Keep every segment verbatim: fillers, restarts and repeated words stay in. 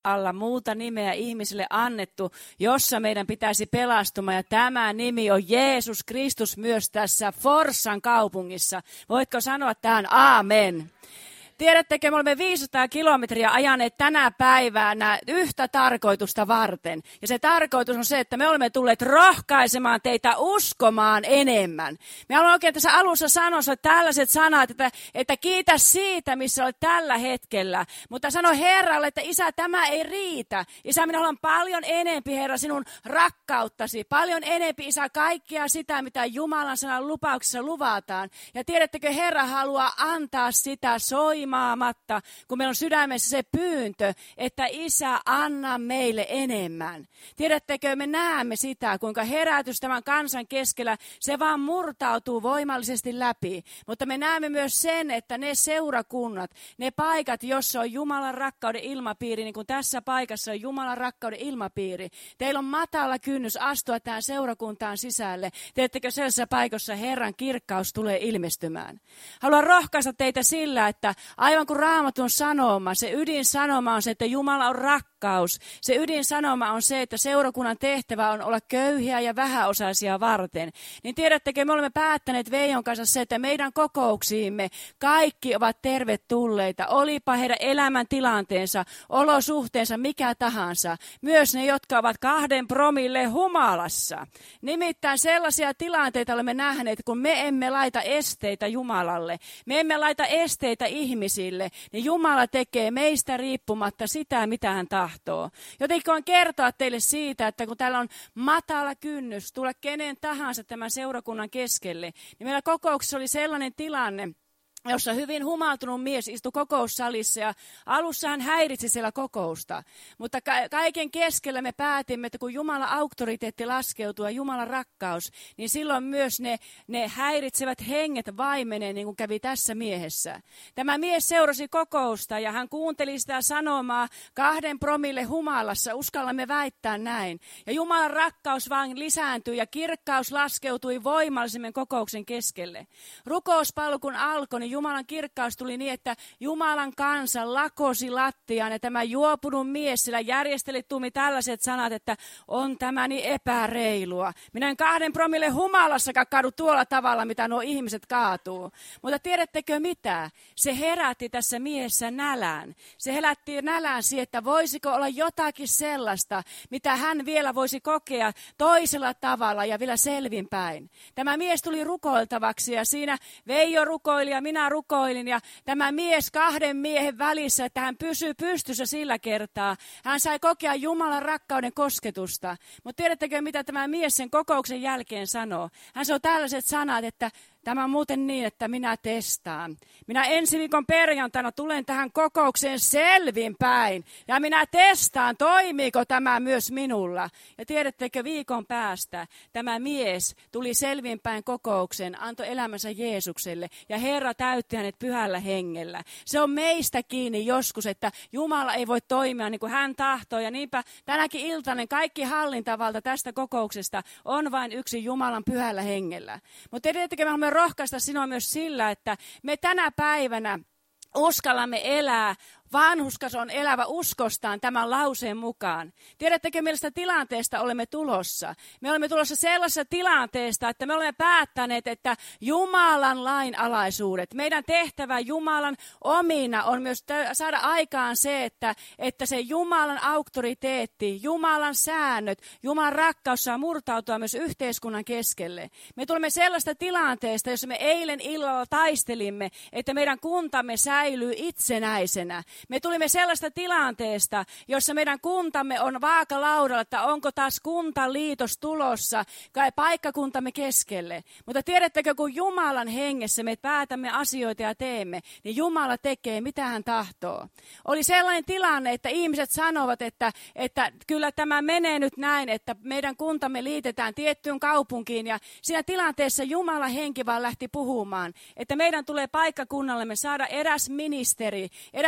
alla muuta nimeä ihmisille annettu, jossa meidän pitäisi pelastumaan. Ja tämä nimi on Jeesus Kristus myös tässä Forssan kaupungissa. Voitko sanoa tähän aamen? Tiedättekö, me olemme viisisataa kilometriä ajaneet tänä päivänä yhtä tarkoitusta varten. Ja se tarkoitus on se, että me olemme tulleet rohkaisemaan teitä uskomaan enemmän. Me haluan oikein tässä alussa sanoa tällaiset sanat, että, että kiitä siitä, missä olet tällä hetkellä. Mutta sano Herralle, että Isä, tämä ei riitä. Isä, minä haluan paljon enempi, Herra, sinun rakkauttasi. Paljon enempi, Isä, kaikkea sitä, mitä Jumalan sanan lupauksessa luvataan. Ja tiedättekö, Herra haluaa antaa sitä soimaan. Maamatta, kun meillä on sydämessä se pyyntö, että Isä, anna meille enemmän. Tiedättekö, me näemme sitä, kuinka herätys tämän kansan keskellä, se vaan murtautuu voimallisesti läpi. Mutta me näemme myös sen, että ne seurakunnat, ne paikat, jossa on Jumalan rakkauden ilmapiiri, niin kuin tässä paikassa on Jumalan rakkauden ilmapiiri. Teillä on matala kynnys astua tähän seurakuntaan sisälle. Tiedättekö, sellaisessa paikassa Herran kirkkaus tulee ilmestymään. Haluan rohkaista teitä sillä, että aivan kuin Raamatun sanoma, se ydinsanoma on se, että Jumala on rakkaus. Se ydinsanoma on se, että seurakunnan tehtävä on olla köyhiä ja vähäosaisia varten. Niin tiedättekö, me olemme päättäneet Veijon kanssa se, että meidän kokouksiimme kaikki ovat tervetulleita. Olipa heidän elämäntilanteensa, olosuhteensa, mikä tahansa. Myös ne, jotka ovat kahden promille humalassa. Nimittäin sellaisia tilanteita olemme nähneet, kun me emme laita esteitä Jumalalle. Me emme laita esteitä ihmisille. Niin Jumala tekee meistä riippumatta sitä, mitä hän tahtoo. Jotenkin voin kertoa teille siitä, että kun täällä on matala kynnys tulla kenen tahansa tämän seurakunnan keskelle, niin meillä kokouksessa oli sellainen tilanne, jossa hyvin humaltunut mies istui kokoussalissa ja alussa hän häiritsi siellä kokousta. Mutta ka- kaiken keskellä me päätimme, että kun Jumalan auktoriteetti laskeutuu ja Jumalan rakkaus, niin silloin myös ne, ne häiritsevät henget vaimenee, niin kuin kävi tässä miehessä. Tämä mies seurasi kokousta ja hän kuunteli sitä sanomaa kahden promille humalassa, uskallamme väittää näin. Ja Jumalan rakkaus vaan lisääntyi ja kirkkaus laskeutui voimallisemmin kokouksen keskelle. Rukouspalvelu kun alkoi, niin Jumalan kirkkaus tuli niin, että Jumalan kansa lakosi lattiaan ja tämä juopunut mies sillä järjesteli tuumi tällaiset sanat, että on tämä niin epäreilua. Minä en kahden promille humalassakaan kaadu tuolla tavalla, mitä nuo ihmiset kaatuu. Mutta tiedättekö mitä? Se herätti tässä miehessä nälän. Se herätti nälän siihen, että voisiko olla jotakin sellaista, mitä hän vielä voisi kokea toisella tavalla ja vielä selvinpäin. Tämä mies tuli rukoiltavaksi ja siinä Veijo rukoili ja minä rukoilin ja tämä mies kahden miehen välissä, että hän pysyi pystyssä sillä kertaa. Hän sai kokea Jumalan rakkauden kosketusta. Mutta tiedättekö, mitä tämä mies sen kokouksen jälkeen sanoo? Hän sanoo tällaiset sanat, että tämä on muuten niin, että minä testaan. Minä ensi viikon perjantaina tulen tähän kokoukseen selvinpäin. Ja minä testaan, toimiiko tämä myös minulla. Ja tiedättekö, viikon päästä tämä mies tuli selvinpäin kokoukseen, antoi elämänsä Jeesukselle. Ja Herra täytti hänet pyhällä hengellä. Se on meistä kiinni joskus, että Jumala ei voi toimia niin kuin hän tahtoo. Ja niinpä tänäkin iltainen kaikki hallintavalta tästä kokouksesta on vain yksi Jumalan pyhällä hengellä. Mutta tiedättekö, me haluamme rohkaista sinua myös sillä, että me tänä päivänä uskallamme elää. Vanhuskas on elävä uskostaan tämän lauseen mukaan. Tiedättekö, millaista tilanteesta olemme tulossa? Me olemme tulossa sellaisesta tilanteesta, että me olemme päättäneet, että Jumalan lainalaisuudet, meidän tehtävä Jumalan omina on myös saada aikaan se, että, että se Jumalan auktoriteetti, Jumalan säännöt, Jumalan rakkaus saa murtautua myös yhteiskunnan keskelle. Me tulemme sellaista tilanteesta, jossa me eilen illalla taistelimme, että meidän kuntamme säilyy itsenäisenä. Me tulimme sellaista tilanteesta, jossa meidän kuntamme on vaakalaudalla, että onko taas kuntaliitos tulossa kai paikkakuntamme keskelle. Mutta tiedättekö, kun Jumalan hengessä me päätämme asioita ja teemme, niin Jumala tekee, mitä hän tahtoo. Oli sellainen tilanne, että ihmiset sanovat, että, että kyllä tämä menee nyt näin, että meidän kuntamme liitetään tiettyyn kaupunkiin. Ja siinä tilanteessa Jumalan henki vaan lähti puhumaan, että meidän tulee paikkakunnallemme saada eräs ministeri, eräs henkilö,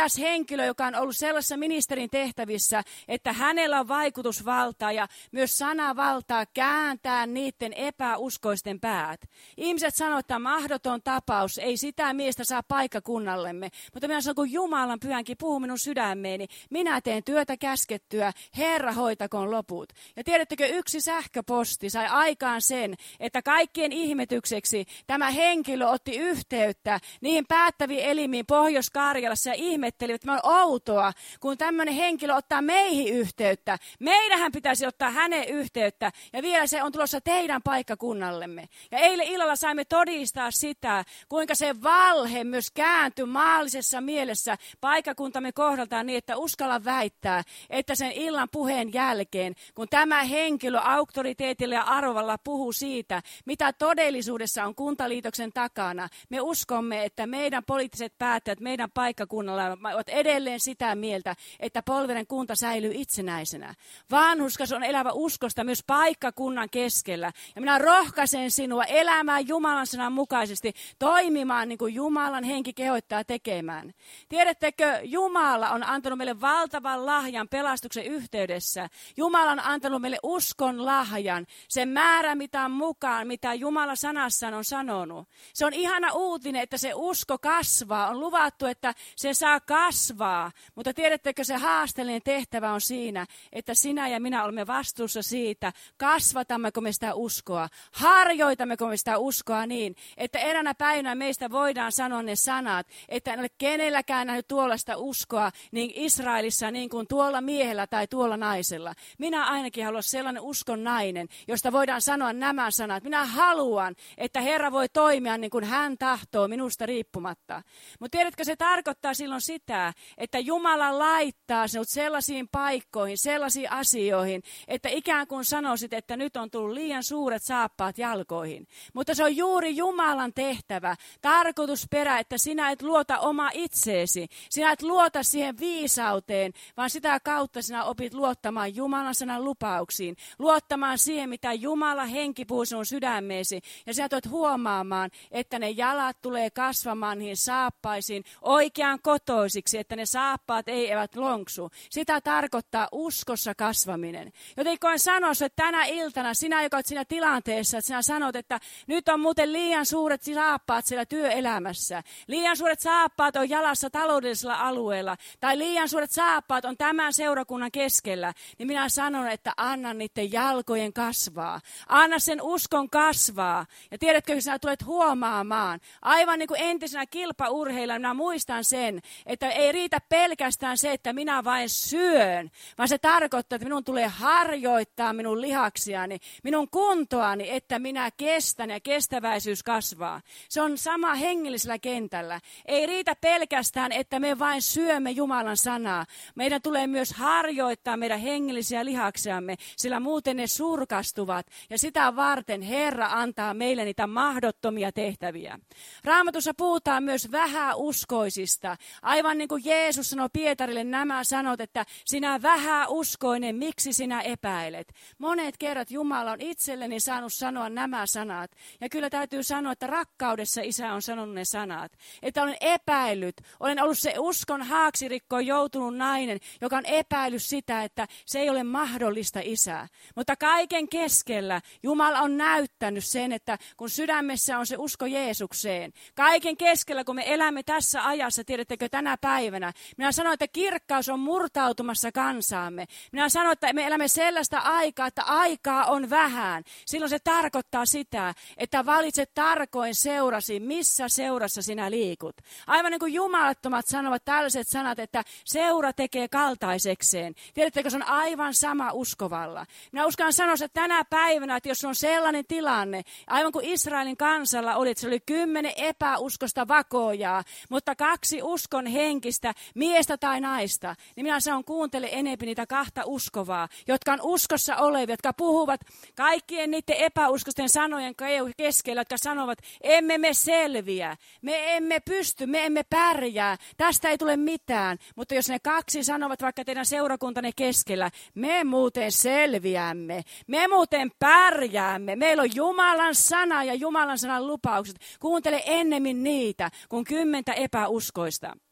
henkilö, joka on ollut sellaisessa ministerin tehtävissä, että hänellä on vaikutusvaltaa ja myös sanavaltaa kääntää niiden epäuskoisten päät. Ihmiset sanoo, että mahdoton tapaus, ei sitä miestä saa paikkakunnallemme. Mutta minä sanon, kun Jumalan pyhänkin puhuu minun sydämeeni, minä teen työtä käskettyä, Herra hoitakoon loput. Ja tiedättekö, yksi sähköposti sai aikaan sen, että kaikkien ihmetykseksi tämä henkilö otti yhteyttä niihin päättäviin elimiin Pohjois-Karjalassa ja ihmettelivät, että on outoa, kun tämmöinen henkilö ottaa meihin yhteyttä. Meidänhän pitäisi ottaa hänen yhteyttä ja vielä se on tulossa teidän paikkakunnallemme. Ja eilen illalla saimme todistaa sitä, kuinka se valhe myös kääntyi maallisessa mielessä paikkakuntamme kohdaltaan niin, että uskalla väittää, että sen illan puheen jälkeen, kun tämä henkilö auktoriteetilla ja arvolla puhuu siitä, mitä todellisuudessa on Kuntaliitoksen takana, me uskomme, että meidän poliittiset päättäjät meidän paikkakunnalla ovat edelleen sitä mieltä, että Polveren kunta säilyy itsenäisenä. Vanhurskas on elävä uskosta myös paikkakunnan keskellä. Ja minä rohkaisen sinua elämään Jumalan sanan mukaisesti, toimimaan niin kuin Jumalan henki kehottaa tekemään. Tiedättekö, Jumala on antanut meille valtavan lahjan pelastuksen yhteydessä. Jumala on antanut meille uskon lahjan, sen määrä mitä mukaan, mitä Jumala sanassaan on sanonut. Se on ihana uutinen, että se usko kasvaa. On luvattu, että se saa kasvaa. Mutta tiedättekö, se haasteellinen tehtävä on siinä, että sinä ja minä olemme vastuussa siitä, kasvatammeko me sitä uskoa. Harjoitammeko me sitä uskoa niin, että eräänä päivänä meistä voidaan sanoa ne sanat, että en ole kenelläkään nähnyt tuollaista uskoa niin Israelissa niin kuin tuolla miehellä tai tuolla naisella. Minä ainakin haluan sellainen uskon nainen, josta voidaan sanoa nämä sanat. Minä haluan, että Herra voi toimia niin kuin hän tahtoo minusta riippumatta. Mutta tiedätkö, se tarkoittaa silloin sitä, että Jumala laittaa sinut sellaisiin paikkoihin, sellaisiin asioihin, että ikään kuin sanoisit, että nyt on tullut liian suuret saappaat jalkoihin. Mutta se on juuri Jumalan tehtävä, tarkoitusperä, että sinä et luota oma itseesi, sinä et luota siihen viisauteen, vaan sitä kautta sinä opit luottamaan Jumalan sanan lupauksiin, luottamaan siihen, mitä Jumala henki puhuu sinun sydämeesi, ja sinä tulet huomaamaan, että ne jalat tulee kasvamaan niihin saappaisiin oikean kotoisiksi, että ne saappaat ei eivät lonksu. Sitä tarkoittaa uskossa kasvaminen. Joten koen sanoa, että tänä iltana sinä, joka olet siinä tilanteessa, että sinä sanot, että nyt on muuten liian suuret saappaat siellä työelämässä. Liian suuret saappaat on jalassa taloudellisella alueella. Tai liian suuret saappaat on tämän seurakunnan keskellä. Niin minä sanon, että anna niiden jalkojen kasvaa. Anna sen uskon kasvaa. Ja tiedätkö, kun sinä tulet huomaamaan, aivan niin kuin entisenä kilpaurheilija, minä muistan sen, että ei riitä pelkästään se, että minä vain syön, vaan se tarkoittaa, että minun tulee harjoittaa minun lihaksiani, minun kuntoani, että minä kestän ja kestäväisyys kasvaa. Se on sama hengellisellä kentällä. Ei riitä pelkästään, että me vain syömme Jumalan sanaa. Meidän tulee myös harjoittaa meidän hengellisiä lihaksiamme, sillä muuten ne surkastuvat. Ja sitä varten Herra antaa meille niitä mahdottomia tehtäviä. Raamatussa puhutaan myös vähäuskoisista. Aivan niin kuin Jeesus sanoi Pietarille nämä sanot, että sinä vähäuskoinen, miksi sinä epäilet? Monet kerrat Jumala on itselleni saanut sanoa nämä sanat. Ja kyllä täytyy sanoa, että rakkaudessa Isä on sanonut ne sanat. Että olen epäillyt, olen ollut se uskon haaksirikkoon joutunut nainen, joka on epäillyt sitä, että se ei ole mahdollista, Isä. Mutta kaiken keskellä Jumala on näyttänyt sen, että kun sydämessä on se usko Jeesukseen, kaiken keskellä, kun me elämme tässä ajassa, tiedättekö, tänä päivänä, minä sanon, että kirkkaus on murtautumassa kansaamme. Minä sanon, että me elämme sellaista aikaa, että aikaa on vähän. Silloin se tarkoittaa sitä, että valitset tarkoin seurasi, missä seurassa sinä liikut. Aivan niin kuin jumalattomat sanovat tällaiset sanat, että seura tekee kaltaisekseen. Tiedättekö, se on aivan sama uskovalla. Minä uskallan sanoa, että tänä päivänä, että jos on sellainen tilanne, aivan kuin Israelin kansalla oli, että se oli kymmenen epäuskosta vakoojaa, mutta kaksi uskon henkistä, miestä tai naista, niin minä sanon, kuuntele enempi niitä kahta uskovaa, jotka on uskossa olevia, jotka puhuvat kaikkien niiden epäuskosten sanojen keskellä, jotka sanovat, emme me selviä, me emme pysty, me emme pärjää, tästä ei tule mitään. Mutta jos ne kaksi sanovat vaikka teidän seurakuntanne keskellä, me muuten selviämme, me muuten pärjäämme, meillä on Jumalan sana ja Jumalan sanan lupaukset. Kuuntele ennemmin niitä kuin kymmentä epäuskoista.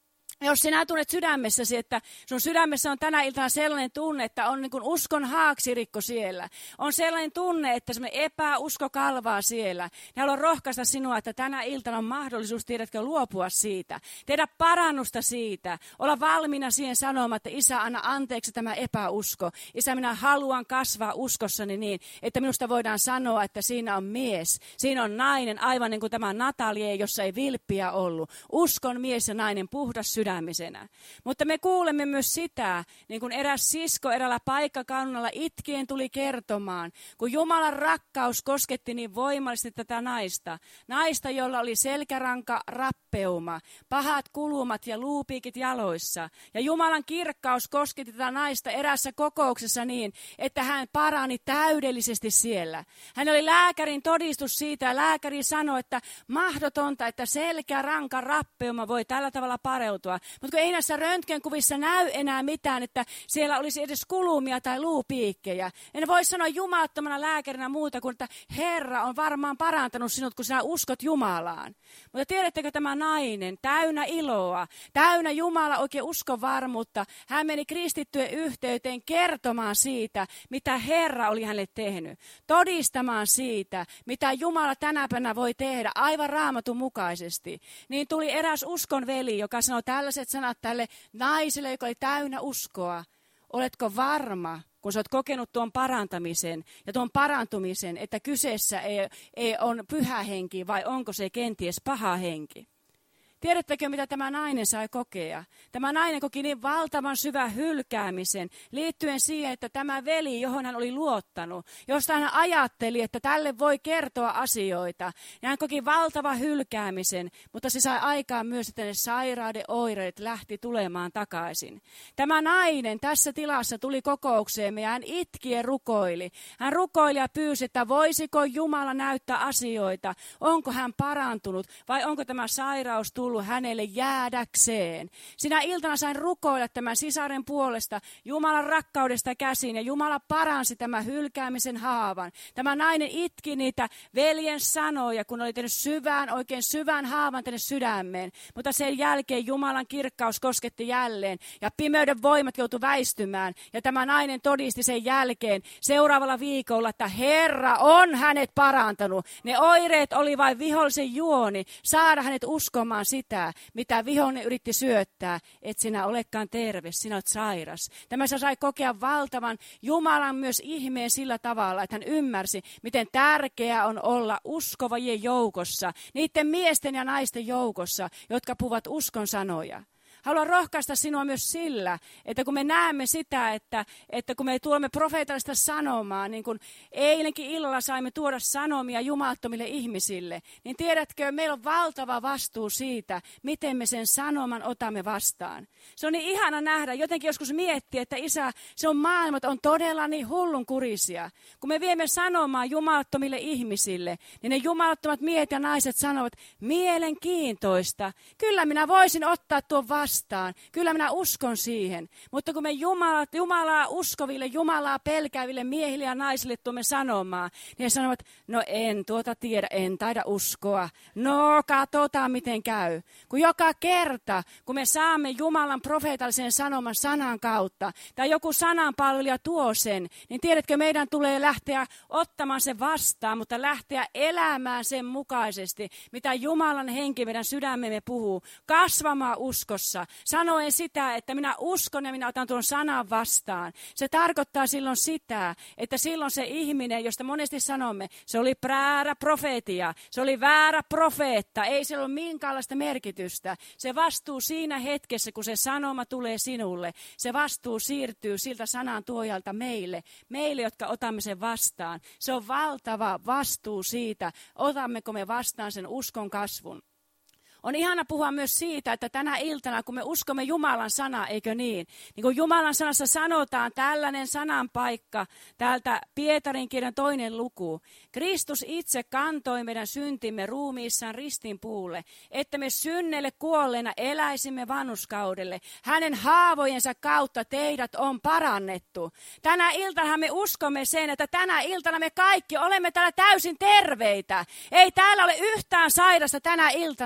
Jos sinä tunnet sydämessäsi, että sun sydämessä on tänä iltana sellainen tunne, että on niin kuin uskon haaksirikko siellä. On sellainen tunne, että semmoinen epäusko kalvaa siellä. Ne haluan rohkaista sinua, että tänä iltana on mahdollisuus, tiedätkö, luopua siitä. Tehdä parannusta siitä. Olla valmiina siihen sanomaan, että Isä, anna anteeksi tämä epäusko. Isä, minä haluan kasvaa uskossani niin, että minusta voidaan sanoa, että siinä on mies. Siinä on nainen, aivan niin kuin tämä Natalie, jossa ei vilppiä ollut. Uskon mies ja nainen, puhdas sydämisenä. Mutta me kuulemme myös sitä, niin kuin eräs sisko eräällä paikkakaunalla itkien tuli kertomaan, kun Jumalan rakkaus kosketti niin voimallisesti tätä naista. Naista, jolla oli selkäranka rappeuma, pahat kulumat ja luupiikit jaloissa. Ja Jumalan kirkkaus kosketti tätä naista erässä kokouksessa niin, että hän parani täydellisesti siellä. Hän oli lääkärin todistus siitä ja lääkäri sanoi, että mahdotonta, että selkäranka rappeuma voi tällä tavalla pareutua. Mutta kun ei näissä röntgenkuvissa näy enää mitään, että siellä olisi edes kulumia tai luupiikkejä. En voi sanoa jumalattomana lääkärinä muuta kuin, että Herra on varmaan parantanut sinut, kun sinä uskot Jumalaan. Mutta tiedättekö tämä nainen, täynnä iloa, täynnä Jumala oikein uskovarmuutta. Hän meni kristittyjen yhteyteen kertomaan siitä, mitä Herra oli hänelle tehnyt. Todistamaan siitä, mitä Jumala tänä päivänä voi tehdä aivan Raamatun mukaisesti. Niin tuli eräs uskonveli, joka sanoi tällaiset sanat tälle naiselle, joka oli täynnä uskoa. Oletko varma, kun sä oot kokenut tuon parantamisen ja tuon parantumisen, että kyseessä ei, ei on pyhä henki vai onko se kenties paha henki? Tiedättekö, mitä tämä nainen sai kokea? Tämä nainen koki niin valtavan syvän hylkäämisen liittyen siihen, että tämä veli, johon hän oli luottanut, josta hän ajatteli, että tälle voi kertoa asioita. Ja hän koki valtavan hylkäämisen, mutta se sai aikaan myös, että ne sairauden oireet lähti tulemaan takaisin. Tämä nainen tässä tilassa tuli kokoukseemme ja hän itkien rukoili. Hän rukoili ja pyysi, että voisiko Jumala näyttää asioita. Onko hän parantunut vai onko tämä sairaus tullut hänelle jäädäkseen. Sinä iltana sain rukoilla tämän sisaren puolesta Jumalan rakkaudesta käsin ja Jumala paransi tämän hylkäämisen haavan. Tämä nainen itki niitä veljen sanoja, kun oli tehnyt syvään, oikein syvän haavan tänne sydämeen. Mutta sen jälkeen Jumalan kirkkaus kosketti jälleen ja pimeyden voimat joutui väistymään. Ja tämä nainen todisti sen jälkeen seuraavalla viikolla, että Herra on hänet parantanut. Ne oireet oli vain vihollisen juoni saada hänet uskomaan sitä, mitä vihollinen yritti syöttää, et sinä olekaan terve, sinä olet sairas. Tämä se sai kokea valtavan Jumalan myös ihmeen sillä tavalla, että hän ymmärsi, miten tärkeää on olla uskovajien joukossa, niiden miesten ja naisten joukossa, jotka puhuvat uskon sanoja. Haluan rohkaista sinua myös sillä, että kun me näemme sitä, että, että kun me tuomme profeetallista sanomaa, niin kuin eilenkin illalla saimme tuoda sanomia jumalattomille ihmisille, niin tiedätkö, meillä on valtava vastuu siitä, miten me sen sanoman otamme vastaan. Se on niin ihana nähdä, jotenkin joskus miettiä, että Isä, se on maailmat on todella niin hullunkurisia. Kun me viemme sanomaa jumalattomille ihmisille, niin ne jumalattomat miehet ja naiset sanovat, mielenkiintoista, kyllä minä voisin ottaa tuon vastaan. Kyllä minä uskon siihen, mutta kun me Jumala, Jumalaa uskoville, Jumalaa pelkääville miehille ja naisille tuomme sanomaan, niin he sanovat, no en tuota tiedä, en taida uskoa. No katsotaan miten käy. Kun joka kerta, kun me saamme Jumalan profeetallisen sanoman sanan kautta, tai joku sananpalvelija tuo sen, niin tiedätkö, meidän tulee lähteä ottamaan se vastaan, mutta lähteä elämään sen mukaisesti, mitä Jumalan henki meidän sydämemme puhuu, kasvamaan uskossa. Sanoen sitä, että minä uskon ja minä otan tuon sanan vastaan. Se tarkoittaa silloin sitä, että silloin se ihminen, josta monesti sanomme, se oli väärä profeetia, se oli väärä profeetta, ei sillä ole minkäänlaista merkitystä. Se vastuu siinä hetkessä, kun se sanoma tulee sinulle, se vastuu siirtyy siltä sanan tuojalta meille, meille, jotka otamme sen vastaan. Se on valtava vastuu siitä, otammeko me vastaan sen uskon kasvun. On ihana puhua myös siitä, että tänä iltana, kun me uskomme Jumalan sanaa, eikö niin? Niin kuin Jumalan sanassa sanotaan, tällainen sananpaikka, täältä Pietarin kirjan toinen luku. Kristus itse kantoi meidän syntimme ruumiissaan ristin puulle, että me synneille kuolleena eläisimme vanhuskaudelle. Hänen haavojensa kautta teidät on parannettu. Tänä iltana me uskomme sen, että tänä iltana me kaikki olemme täällä täysin terveitä. Ei täällä ole yhtään sairasta tänä iltana, koska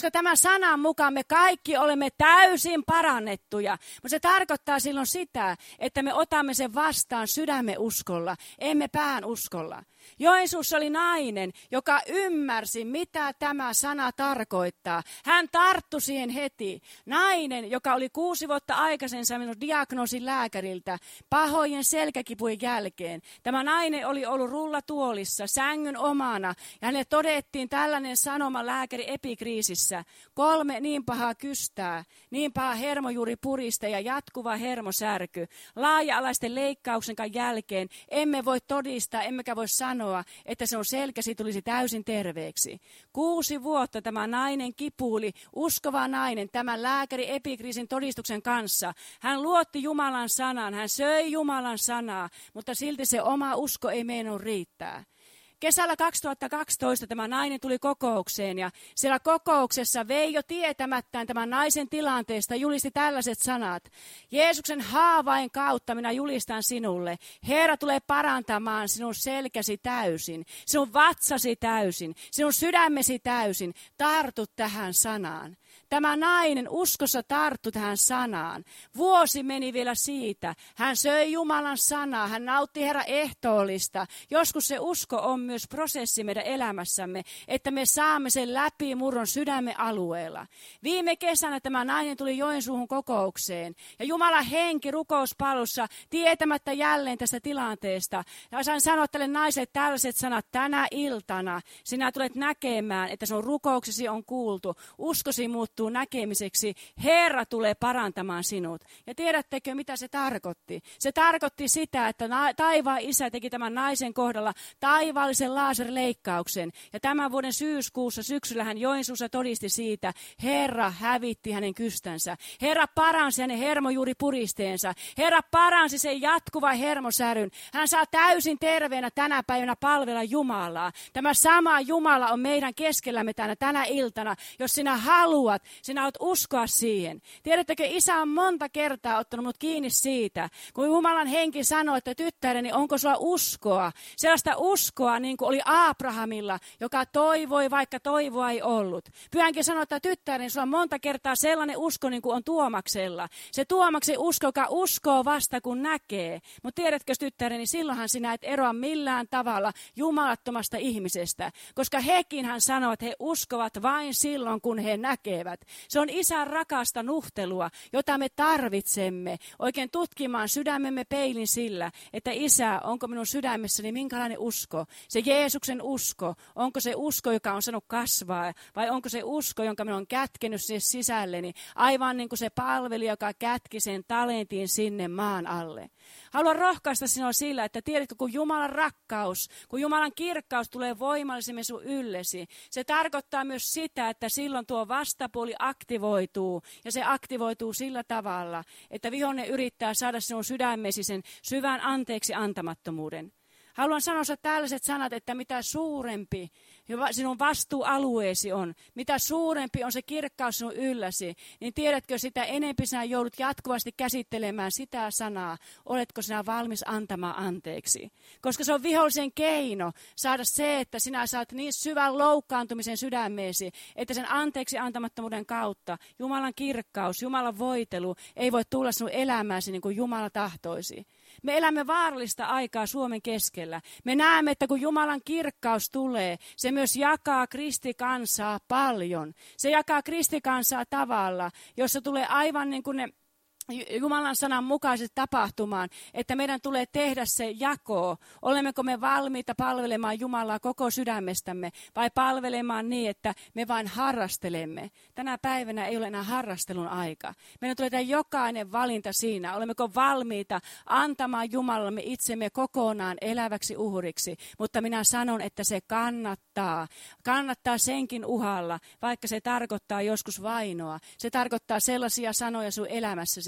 Koska tämän sanan mukaan me kaikki olemme täysin parannettuja. Mutta se tarkoittaa silloin sitä, että me otamme sen vastaan sydämen uskolla, emme pään uskolla. Joensuussa oli nainen, joka ymmärsi, mitä tämä sana tarkoittaa. Hän tarttui siihen heti. Nainen, joka oli kuusi vuotta aikaisemmin saanut diagnoosin lääkäriltä pahojen selkäkipujen jälkeen. Tämä nainen oli ollut rullatuolissa, sängyn omana, ja hänelle todettiin tällainen sanoma lääkäri epikriisissä. Kolme niin pahaa kystää, niin paha hermojuuripuriste ja jatkuva hermosärky. Laaja-alaisten leikkauksen jälkeen emme voi todistaa, emmekä voi sanoa, sanoa, että sinun selkäsi tulisi täysin terveeksi. Kuusi vuotta tämä nainen kipuili, uskova nainen, tämän lääkäri epikriisin todistuksen kanssa. Hän luotti Jumalan sanan, hän söi Jumalan sanaa, mutta silti se oma usko ei meinannut riittää. Kesällä kaksituhattakaksitoista tämä nainen tuli kokoukseen ja siellä kokouksessa Veijo tietämättään tämän naisen tilanteesta julisti tällaiset sanat. Jeesuksen haavain kautta minä julistan sinulle. Herra tulee parantamaan sinun selkäsi täysin, sinun vatsasi täysin, sinun sydämesi täysin. Tartu tähän sanaan. Tämä nainen uskossa tarttui tähän sanaan. Vuosi meni vielä siitä. Hän söi Jumalan sanaa, hän nautti Herran ehtoollista. Joskus se usko on myös prosessi meidän elämässämme, että me saamme sen läpi murron sydämen alueella. Viime kesänä tämä nainen tuli Joensuuhun kokoukseen ja Jumalan henki rukouspallossa tietämättä jälleen tästä tilanteesta. Ja sain sanoa tälle naiselle tällaiset sanat: tänä iltana sinä tulet näkemään, että sun rukouksesi on kuultu, uskosi muuttuu näkemiseksi, Herra tulee parantamaan sinut. Ja tiedättekö, mitä se tarkoitti? Se tarkoitti sitä, että taivaan Isä teki tämän naisen kohdalla taivaallisen laserleikkauksen. Ja tämän vuoden syyskuussa syksyllä hän Joensuussa todisti siitä, Herra hävitti hänen kystänsä. Herra paransi hänen hermojuuripuristeensa. Herra paransi sen jatkuvan hermosäryn. Hän saa täysin terveenä tänä päivänä palvella Jumalaa. Tämä sama Jumala on meidän keskellämme tänä, tänä iltana, jos sinä haluat. Sinä olet uskoa siihen. Tiedättekö, Isä on monta kertaa ottanut mut kiinni siitä, kun Jumalan henki sanoi, että tyttäreni, onko sulla uskoa? Sellaista uskoa, niin kuin oli Abrahamilla, joka toivoi, vaikka toivoa ei ollut. Pyhänkin sanoi, että tyttäreni, sulla on monta kertaa sellainen usko, niin kuin on Tuomaksella. Se Tuomaksen usko, joka uskoo vasta, kun näkee. Mutta tiedätkö, tyttäreni, silloinhan sinä et eroa millään tavalla jumalattomasta ihmisestä, koska hekin hän sanoo, että he uskovat vain silloin, kun he näkevät. Se on Isän rakasta nuhtelua, jota me tarvitsemme oikein tutkimaan sydämemme peilin sillä, että Isä, onko minun sydämessäni minkälainen usko? Se Jeesuksen usko, onko se usko, joka on saanut kasvaa, vai onko se usko, jonka minä olen kätkenyt sinne sisälleni, aivan niin kuin se palvelija, joka kätki sen talentin sinne maan alle. Haluan rohkaista sinua sillä, että tiedätkö, kun Jumalan rakkaus, kun Jumalan kirkkaus tulee voimallisemmin sun yllesi, se tarkoittaa myös sitä, että silloin tuo vastapuoli aktivoituu, ja se aktivoituu sillä tavalla, että vihollinen yrittää saada sinun sydämesi sen syvän anteeksi antamattomuuden. Haluan sanoa tällaiset sanat, että mitä suurempi sinun vastuualueesi on, mitä suurempi on se kirkkaus sinun ylläsi, niin tiedätkö, sitä enemmän sinä joudut jatkuvasti käsittelemään sitä sanaa, oletko sinä valmis antamaan anteeksi. Koska se on vihollisen keino saada se, että sinä saat niin syvän loukkaantumisen sydämeesi, että sen anteeksi antamattomuuden kautta Jumalan kirkkaus, Jumalan voitelu ei voi tulla sinun elämääsi niin kuin Jumala tahtoisi. Me elämme vaarallista aikaa Suomen keskellä. Me näemme, että kun Jumalan kirkkaus tulee, se myös jakaa kristikansaa paljon. Se jakaa kristikansaa tavalla, jossa tulee aivan niin kuin ne Jumalan sanan mukaisesti tapahtumaan, että meidän tulee tehdä se jako. Olemmeko me valmiita palvelemaan Jumalaa koko sydämestämme vai palvelemaan niin, että me vain harrastelemme? Tänä päivänä ei ole enää harrastelun aika. Meidän tulee tehdä jokainen valinta siinä. Olemmeko valmiita antamaan Jumalalle itsemme kokonaan eläväksi uhriksi? Mutta minä sanon, että se kannattaa. Kannattaa senkin uhalla, vaikka se tarkoittaa joskus vainoa. Se tarkoittaa sellaisia sanoja sun elämässäsi,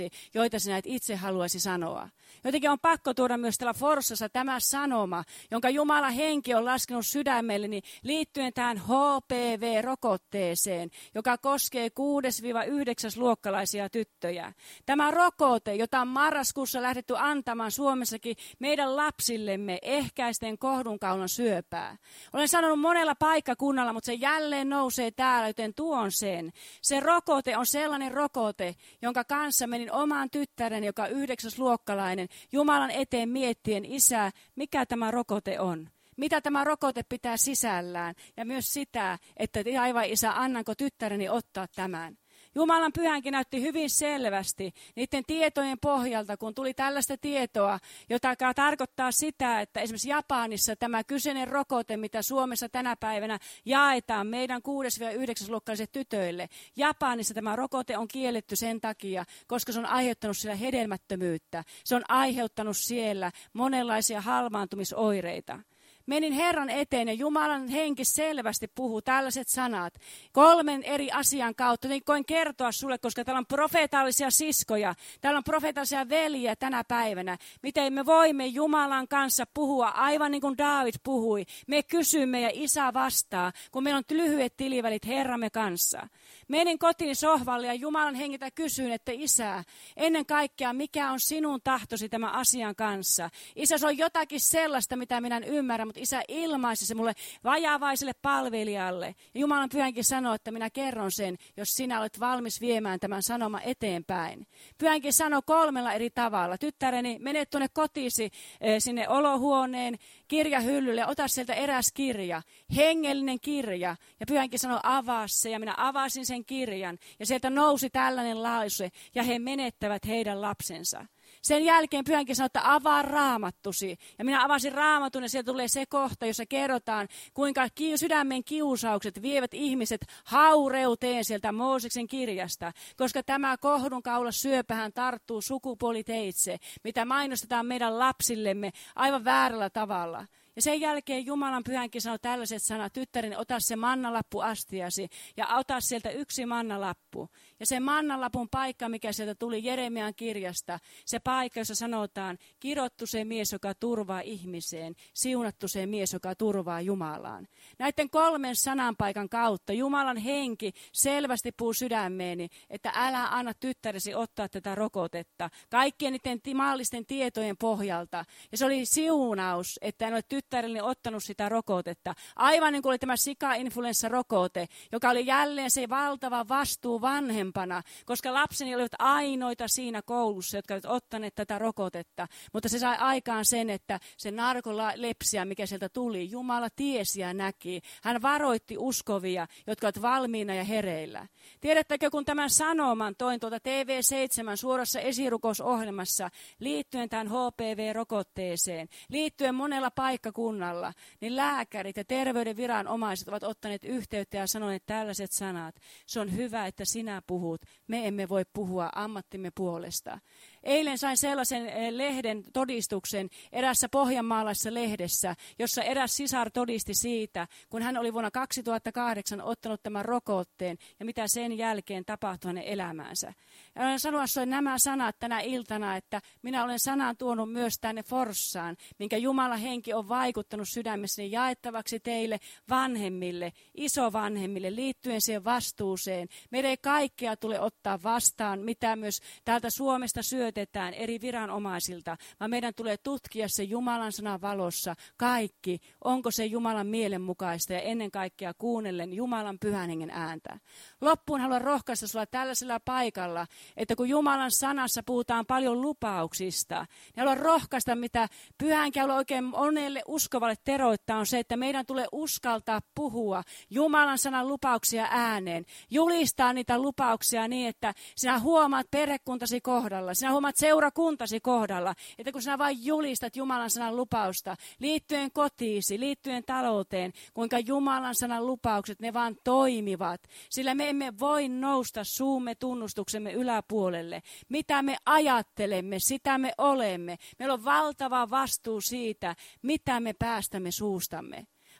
sanoisi, joita sinä et itse haluaisi sanoa. Jotenkin on pakko tuoda myös täällä Forssassa tämä sanoma, jonka Jumalan henki on laskenut sydämelleni liittyen tähän H P V-rokotteeseen, joka koskee kuudes-yhdeksäs luokkalaisia tyttöjä. Tämä rokote, jota on marraskuussa lähdetty antamaan Suomessakin meidän lapsillemme ehkäisten kohdunkaulan syöpää. Olen sanonut monella paikkakunnalla, mutta se jälleen nousee täällä, joten tuon sen. Se rokote on sellainen rokote, jonka kanssa menin omaan tyttäreni, joka on yhdeksäs luokkalainen, Jumalan eteen miettien, isä, mikä tämä rokote on? Mitä tämä rokote pitää sisällään? Ja myös sitä, että aivan isä, annanko tyttäreni ottaa tämän? Jumalan pyhänkin näytti hyvin selvästi niiden tietojen pohjalta, kun tuli tällaista tietoa, jota tarkoittaa sitä, että esimerkiksi Japanissa tämä kyseinen rokote, mitä Suomessa tänä päivänä jaetaan meidän kuudes-yhdeksäs luokkalaisille tytöille, Japanissa tämä rokote on kielletty sen takia, koska se on aiheuttanut siellä hedelmättömyyttä. Se on aiheuttanut siellä monenlaisia halvaantumisoireita. Menin Herran eteen ja Jumalan henki selvästi puhuu tällaiset sanat kolmen eri asian kautta. Niin koin kertoa sulle, koska täällä on profeetallisia siskoja, täällä on profeetallisia veljiä tänä päivänä. Miten me voimme Jumalan kanssa puhua aivan niin kuin Daavid puhui. Me kysymme ja isä vastaa, kun meillä on lyhyet tilivälit Herramme kanssa. Menin kotiin sohvalle ja Jumalan hengiltä kysyin, että isä, ennen kaikkea mikä on sinun tahtosi tämän asian kanssa? Isä, se on jotakin sellaista, mitä minä en ymmärrä, mutta isä ilmaisi se mulle vajaavaiselle palvelijalle. Ja Jumalan pyhänkin sanoi, että minä kerron sen, jos sinä olet valmis viemään tämän sanoma eteenpäin. Pyhänkin sanoi kolmella eri tavalla. Tyttäreni, mene tuonne kotiisi sinne olohuoneen kirjahyllylle, ota sieltä eräs kirja, hengellinen kirja. Ja pyhänkin sanoi, avaa se, ja minä avasin sen kirjan. Ja sieltä nousi tällainen lause, ja he menettävät heidän lapsensa. Sen jälkeen pyhänkin sanoi, että avaa raamattusi. Ja minä avasin raamatun ja sieltä tulee se kohta, jossa kerrotaan, kuinka sydämen kiusaukset vievät ihmiset haureuteen sieltä Mooseksen kirjasta. Koska tämä kohdunkaula syöpähän tarttuu sukupuoliteitse, mitä mainostetaan meidän lapsillemme aivan väärällä tavalla. Ja sen jälkeen Jumalan pyhänkin sanoi tällaiset sanat, tyttäreni, ota se mannalappu astiasi ja ota sieltä yksi mannalappu. Ja se mannalapun paikka, mikä sieltä tuli Jeremian kirjasta, se paikka, jossa sanotaan, kirottu se mies, joka turvaa ihmiseen, siunattu se mies, joka turvaa Jumalaan. Näiden kolmen sananpaikan kautta Jumalan henki selvästi puhuu sydämeeni, että älä anna tyttäresi ottaa tätä rokotetta, kaikkien niiden maallisten tietojen pohjalta. Ja se oli siunaus, että en ole tyttärelleni ottanut sitä rokotetta. Aivan niin kuin oli tämä sika-influenssarokote, joka oli jälleen se valtava vastuu vanhempana, koska lapseni olivat ainoita siinä koulussa, jotka olivat ottaneet tätä rokotetta. Mutta se sai aikaan sen, että se narkolepsia, mikä sieltä tuli, Jumala tiesi ja näki. Hän varoitti uskovia, jotka ovat valmiina ja hereillä. Tiedättekö, kun tämän sanoman toin tuolta T V seitsemän suorassa esirukousohjelmassa liittyen tähän H P V-rokotteeseen, liittyen monella paikkakunnalla, niin lääkärit ja terveydenviranomaiset ovat ottaneet yhteyttä ja sanoneet tällaiset sanat. Se on hyvä, että sinä puhut. Me emme voi puhua ammattimme puolesta. Eilen sain sellaisen lehden todistuksen erässä pohjanmaalaisessa lehdessä, jossa eräs sisar todisti siitä, kun hän oli vuonna kaksituhattakahdeksan ottanut tämän rokotteen ja mitä sen jälkeen tapahtui hänen elämäänsä. Ja olen sanoa sinulle nämä sanat tänä iltana, että minä olen sanan tuonut myös tänne Forssaan, minkä Jumalan henki on vaikuttanut sydämessäni jaettavaksi teille vanhemmille, isovanhemmille, liittyen siihen vastuuseen. Meidän ei kaikkea tule ottaa vastaan, mitä myös täältä Suomesta syötetään eri viranomaisilta, vaan meidän tulee tutkia se Jumalan sanan valossa kaikki, onko se Jumalan mielenmukaista ja ennen kaikkea kuunnellen Jumalan pyhän hengen ääntä. Loppuun haluan rohkaista sinua tällaisella paikalla, että kun Jumalan sanassa puhutaan paljon lupauksista, niin haluan rohkaista, mitä pyhänkin haluan oikein monelle uskovalle teroittaa, on se, että meidän tulee uskaltaa puhua Jumalan sanan lupauksia ääneen, julistaa niitä lupauksia niin, että sinä huomaat perhekuntasi kohdalla, sinä huomaat seurakuntasi kohdalla, että kun sinä vain julistat Jumalan sanan lupausta liittyen kotiisi, liittyen talouteen, kuinka Jumalan sanan lupaukset, ne vaan toimivat, sillä me emme voi nousta suumme tunnustuksemme yläpuolelle. Mitä me ajattelemme, sitä me olemme. Meillä on valtava vastuu siitä, mitä me päästämme suustamme.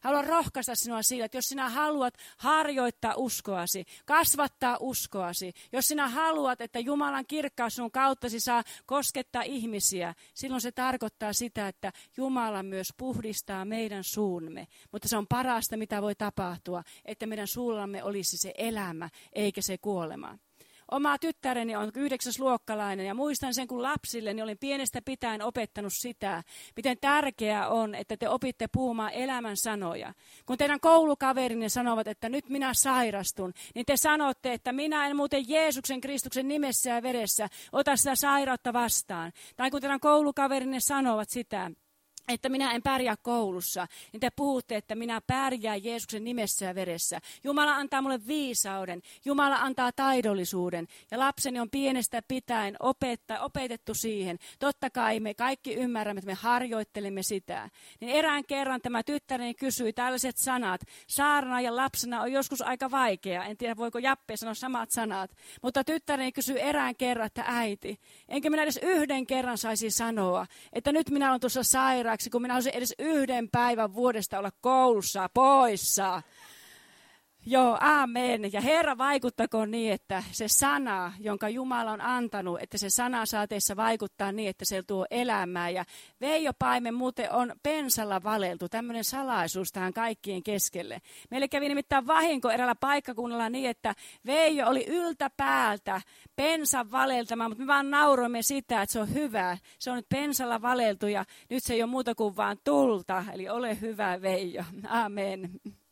Haluan rohkaista sinua siitä, että jos sinä haluat harjoittaa uskoasi, kasvattaa uskoasi, jos sinä haluat, että Jumalan kirkkaus sinun kauttasi saa koskettaa ihmisiä, silloin se tarkoittaa sitä, että Jumala myös puhdistaa meidän suumme. Mutta se on parasta, mitä voi tapahtua, että meidän suullamme olisi se elämä, eikä se kuolema. Oma tyttäreni on yhdeksäsluokkalainen ja muistan sen, kun lapsille niin olin pienestä pitäen opettanut sitä, miten tärkeää on, että te opitte puhumaan elämän sanoja. Kun teidän koulukaverinne sanovat, että nyt minä sairastun, niin te sanotte, että minä en muuten Jeesuksen Kristuksen nimessä ja veressä ota sitä sairautta vastaan. Tai kun teidän koulukaverinne sanovat sitä, että minä en pärjää koulussa, niin te puhutte, että minä pärjään Jeesuksen nimessä ja veressä. Jumala antaa mulle viisauden, Jumala antaa taidollisuuden ja lapseni on pienestä pitäen opetta, opetettu siihen. Totta kai me kaikki ymmärrämme, että me harjoittelemme sitä. Niin erään kerran tämä tyttäreni kysyi tällaiset sanat. Saarna ja lapsena on joskus aika vaikea, en tiedä voiko Jappe sanoa samat sanat, mutta tyttäreni kysyi erään kerran, että äiti, enkä minä edes yhden kerran saisi sanoa, että nyt minä olen tuossa sairaan, kun minä haluaisin edes yhden päivän vuodesta olla koulussa poissa. Joo, amen. Ja Herra vaikuttakoon niin, että se sana, jonka Jumala on antanut, että se sana saa teissä vaikuttaa niin, että se tuo elämää. Ja Veijo Paimen muuten on pensalla valeltu, tämmöinen salaisuus tähän kaikkien keskelle. Meille kävi nimittäin vahinko eräällä paikkakunnalla niin, että Veijo oli yltä päältä pensan valeltama, mutta me vaan nauroimme sitä, että se on hyvä. Se on nyt pensalla valeltu ja nyt se ei ole muuta kuin vaan tulta, eli ole hyvä Veijo. Amen.